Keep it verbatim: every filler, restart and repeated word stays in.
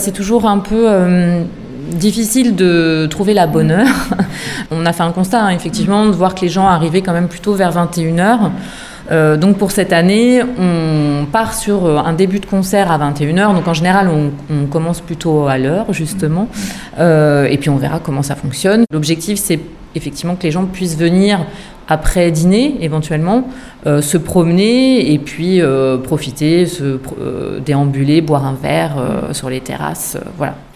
C'est toujours un peu euh, difficile de trouver la bonne heure. On a fait un constat, hein, effectivement, de voir que les gens arrivaient quand même plutôt vers vingt et une heures. Euh, donc pour cette année, on part sur un début de concert à vingt et une heures. Donc en général, on, on commence plutôt à l'heure, justement. Euh, et puis on verra comment ça fonctionne. L'objectif, c'est effectivement que les gens puissent venir après dîner, éventuellement, euh, se promener et puis euh, profiter, se euh, déambuler, boire un verre euh, sur les terrasses. Euh, voilà.